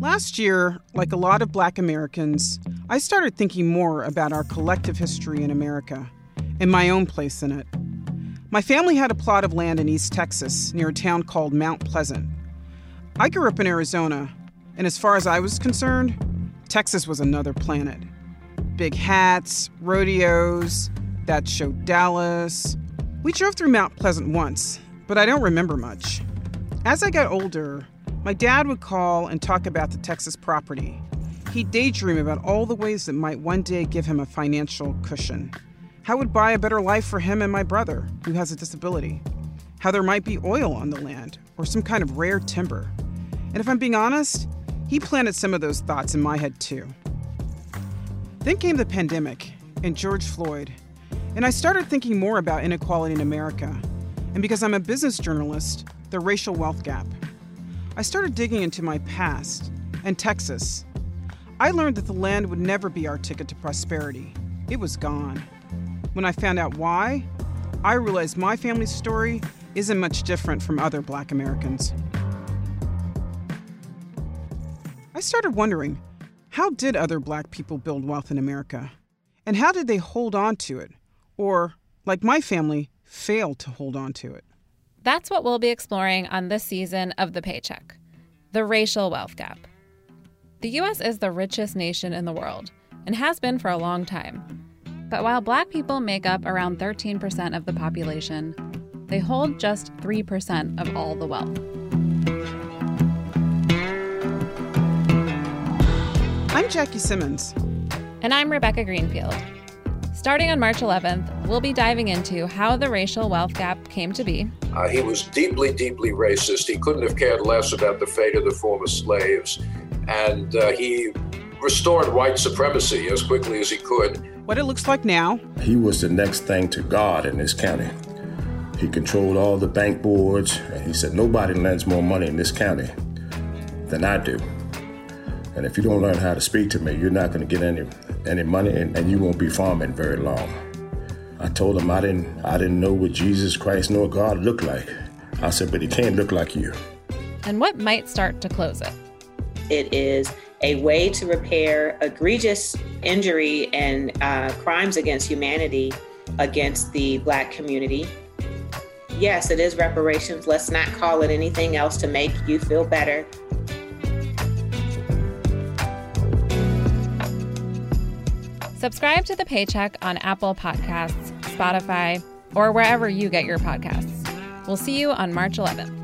Last year, like a lot of Black Americans, I started thinking more about our collective history in America and my own place in it. My family had a plot of land in East Texas near a town called Mount Pleasant. I grew up in Arizona, and as far as I was concerned, Texas was another planet. Big hats, rodeos, that show Dallas. We drove through Mount Pleasant once, but I don't remember much. As I got older, my dad would call and talk about the Texas property. He'd daydream about all the ways that might one day give him a financial cushion. How it would buy a better life for him and my brother, who has a disability. How there might be oil on the land, or some kind of rare timber. And if I'm being honest, he planted some of those thoughts in my head too. Then came the pandemic and George Floyd, and I started thinking more about inequality in America, and because I'm a business journalist, the racial wealth gap. I started digging into my past and Texas. I learned that the land would never be our ticket to prosperity. It was gone. When I found out why, I realized my family's story isn't much different from other Black Americans. I started wondering, how did other Black people build wealth in America? And how did they hold on to it? Or, like my family, fail to hold on to it? That's what we'll be exploring on this season of The Paycheck, the racial wealth gap. The U.S. is the richest nation in the world and has been for a long time. But while Black people make up around 13% of the population, they hold just 3% of all the wealth. I'm Jackie Simmons. And I'm Rebecca Greenfield. Starting on March 11th, we'll be diving into how the racial wealth gap came to be. He was deeply, deeply racist. He couldn't have cared less about the fate of the former slaves. And he restored white supremacy as quickly as he could. What it looks like now. He was the next thing to God in this county. He controlled all the bank boards, and he said, nobody lends more money in this county than I do. And if you don't learn how to speak to me, you're not going to get any money, and you won't be farming very long. I told him I didn't know what Jesus Christ nor God looked like. I said, but he can't look like you. And what might start to close it? It is a way to repair egregious injury and crimes against humanity against the Black community. Yes, it is reparations. Let's not call it anything else to make you feel better. Subscribe to The Paycheck on Apple Podcasts, Spotify, or wherever you get your podcasts. We'll see you on March 11th.